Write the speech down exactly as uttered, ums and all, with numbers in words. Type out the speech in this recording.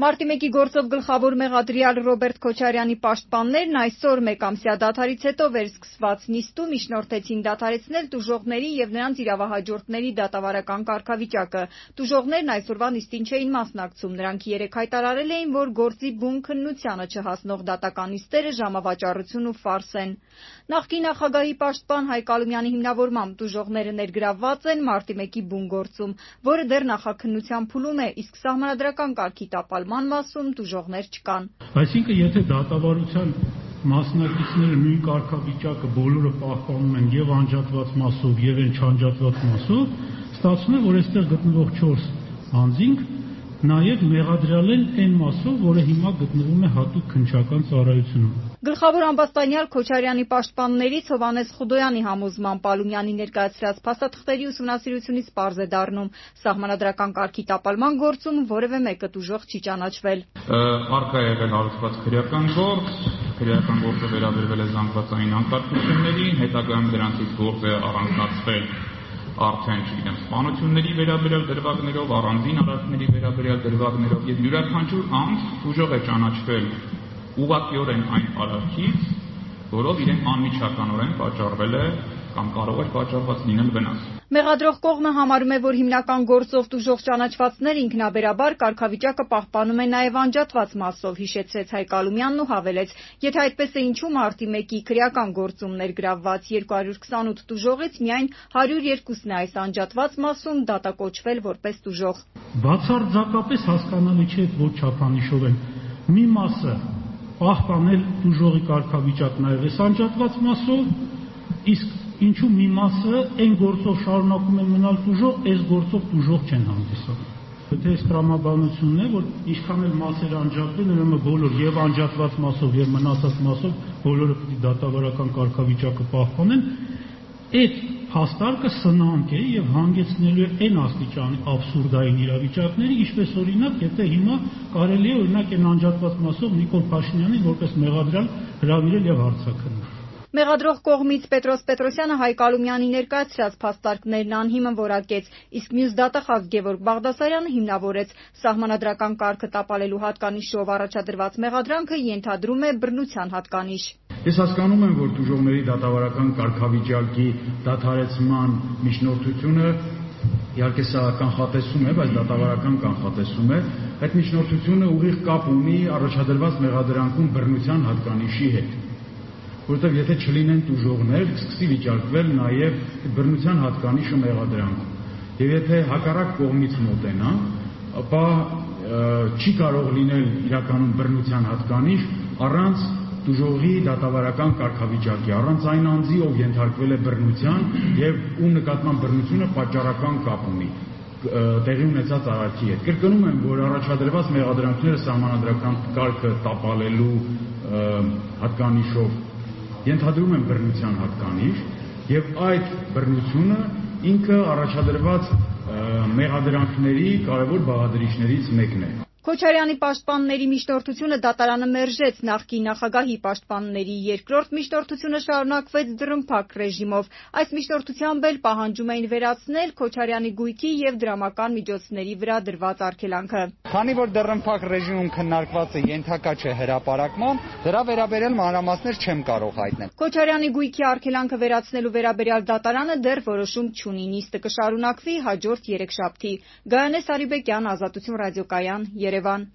Մարտի մեկի գործով գլխավոր մեղադրյալ Ռոբերտ Քոչարյանի պաշտպաններն այսօր մեկամսյա դադարից հետո վերսկսված նիստում միջնորդեցին դադարեցնել տուժողների և նրանց իրավահաջորդների դատավարական կարգավիճակը։ Տուժողներն այսօրվա նիստին չէին մասնակցում, նրանք երեկ հայտարարել էին, որ գործի բուն քննությանը չհասնող դատական նիստերը ժամավաճառություն ու ֆարս են։ Նախկին նախագահի պաշտպան Հայկ Ալումյանի հիմնավորմամբ տուժողները ներգրավված են մարտի մեկի բուն գործում, որը դեռ նախաքննության փուլում է, իսկ սահմանադրական կարգի տապալման մասում տուժողներ չկան։ Այսինքն, եթե դատավարության մասնակիցները նույն կարգավիճակը բոլորը պահպանում են եւ անջատված մասով եւ այն չանջատված մասով, ստացվում է, որ այստեղ գտնվող չորս անձինք նաև մեղադրյալ են այն մասով, որը հիմա գտնվում է հատուկ քննչական ծառայությունում։ Գլխավոր ամբաստանյալ Քոչարյանի պաշտպաններից Հովհաննես Խուդոյանի համոզմամբ Ալումյանի ներկայացրած փաստաթղթերի ուսումնասիրությունից պարզ է դառնում, սահմանադրական կարգի տապալման գործում որևէ մեկը տուժող չի ճանաչվել։ Առկա է եղել հարուցված քրեական գործ, քրեական գործը վերաբերվել է զանգվածային անկարգություններին, հետագայում դրանցից գործ է առանձնացվել արդեն չգիտեմ սպանությունների վերաբերյալ դրվագներով, առանձին արարքների վերաբերյալ դրվագներով եւ յուրաքանչյուր անձ տուժող է ճանաչվել ուղղակիորեն այն արարքից, որով իրեն անմիջականորեն պատճառվել է կամ կարող է պատճառված լինել վնաս։ Մեղադրող կողմը համարում է, որ հիմնական գործով տուժող ճանաչվածները ինքնաբերաբար կարգավիճակը պահպանում է նաև անջատված մասով, հիշեցրեց Հայկ Ալումյանն ու հավելեց. Եթե այդպես է, ինչու մարտի մեկի քրեական գործում ներգրավված երկու հարյուր քսանութ տուժողից միայն հարյուր երկուսն է այս անջատված մասում դատակոչվել որպես տուժող։ Բացարձակապես հասկանալի չէ, որ չափանիշով են մի մասը պահպանել տուժողի կարգավիճակն նաև այս անջատված մասով, իսկ ինչու մի մասը այն գործով շարունակում են մնալ տուժող, այս գործով տուժող չեն հանդիսանում։ Եթե այս տրամաբանությունն է, որ ինչքան էլ մասեր անջատվել, ուրեմն բոլոր եւ անջատված մասով եւ մնացած մասով բոլորը պիտի դատավարական կարգավիճակը պահպանեն, այդ հաստարկը սնանկ է եւ հանգեցնելու է այն աստիճանի աբսուրդային իրավիճակների, ինչպես օրինակ, եթե հիմա կարելի է օրինակ այն անջատված մասով Նիկոլ Փաշինյանին որպես մեղադրյալ հրավիրել եւ հարցաքննել։ Մեղադրող կողմից Պետրոս Պետրոսյանը Հայկ Ալումյանի ներկայացրած փաստարկներն անհիմն որակեց, իսկ մյուս դատախազ Գևորգ Բաղդասարյանը հիմնավորեց սահմանադրական կարգը տապալելու հատկանիշով առաջադրված մեղադրանքը ենթադրում է բռնության հատկանիշ։ Ես հասկանում եմ, որ տուժողների դատավարական կարգավիճակի դադարեցման միջնորդությունը իհարկե սա կանխատեսում է, բայց դատավարական կանխատեսում է, այդ միջնորդությունը ուղիղ կապ ունի առաջադրված մեղադրանքում բռնության հատկանիշի հետ, որովհետև եթե չլինեն տուժողներ, սկսի վիճարկվել նաև բռնության հատկանիշը մեղադրանքում։ Եվ եթե հակառակ կողմից մոտենա, ապա չի կարող լինել իրականում բռնության հատկանիշ առանց տուժողի դատավարական կարգավիճակի, առանց այն անձի, ով ենթարկվել է բռնության եւ ում նկատմամբ բռնությունը պատճառական կապ ունի տեղի ունեցած արարքի հետ։ Կրկնում եմ, որ առաջադրված մեղադրանքները սահմանադրական կարգը տապալելու հատկանիշով ենթադրում են բռնության հատկանիշ եւ այդ բռնությունը ինքը առաջադրված մեղադրանքների կարևոր բաղադրիչներից մեկն է։ Քոչարյանի պաշտպանների միջնորդությունը դատարանը մերժեց, նախկին նախագահի պաշտպանների երկրորդ միջնորդությունը շարունակվեց դռնփակ ռեժիմով։ Այս միջնորդությամբ էլ պահանջում էին վերացնել Քոչարյանի գույքի եւ դրամական միջոցների վրա դրված արգելանքը։ Քանի որ դռնփակ ռեժիմում քննարկված է ենթակա չէ հրապարակման, դրա վերաբերյալ մանրամասներ չեմ կարող հայտնել։ Քոչարյանի գույքի արգելանքը վերացնելու վերաբերյալ դատարանը դեռ որոշում չունի, նիստը կշարունակվի հաջորդ երեքշաբթի։ Գայանե Սարիբեկյան, Ազատություն ռադիոկայան, Երևան։